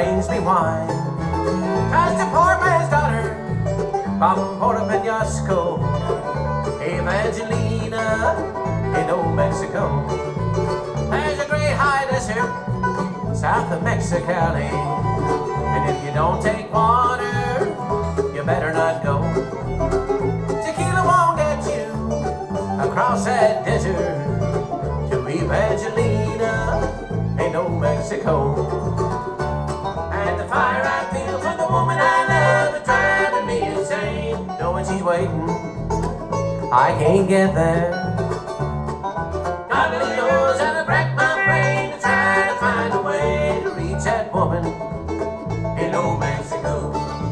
brings me wine. Just a poor man's daughter from Puerto Penasco, Evangelina in old Mexico. There's a great high desert south of Mexicali, and if you don't take water, you better not go. Tequila won't get you across that desert to Evangelina in old Mexico. And the fire I feel for the woman I love is driving me insane. Knowing she's waiting, I can't get there. God only knows how to rack my brain to try to find a way to reach that woman in old Mexico.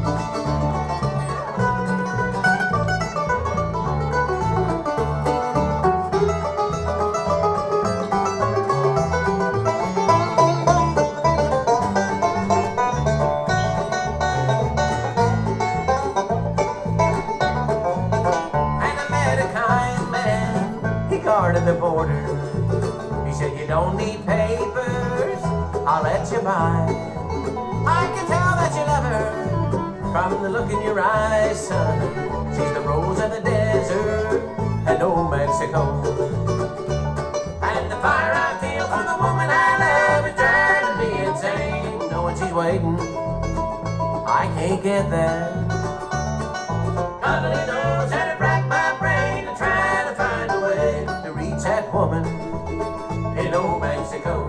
Guarded the border. He said, you don't need papers, I'll let you by. I can tell that you love her from the look in your eyes, son. She's the rose of the desert and old Mexico. And the fire I feel for the woman I love is driving me insane. Knowing she's waiting, I can't get there. God only knows how to rack my brain and try to find a way to reach that woman in old Mexico.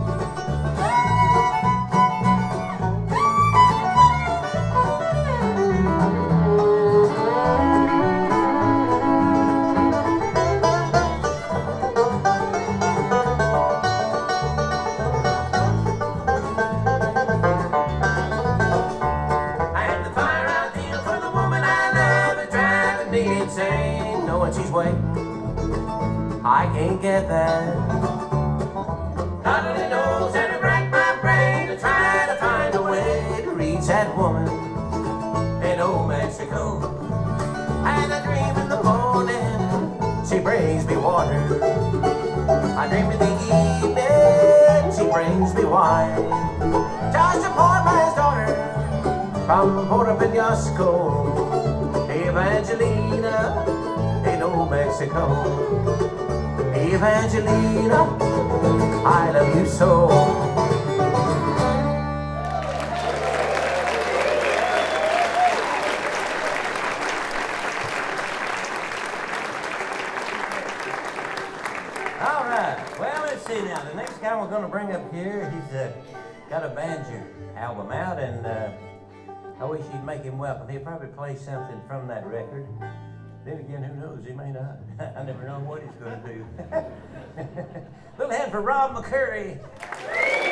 And the fire I feel for the woman I love is driving me insane. Knowing she's waiting, I can't get there. God only knows how to rack my brain to try to find a way to reach that woman in old Mexico. And I dream in the morning, she brings me water. I dream in the evening, she brings me wine. Just a poor man's daughter from Puerto Penasco, Evangelina in old Mexico. Evangelina, I love you so. All right, well, let's see now. The next guy we're going to bring up here, he's got a banjo album out, and I wish you'd make him welcome. He'll probably play something from that record. Then again, who knows? He may not. I never know what he's going to do. Little hand for Rob McCurry.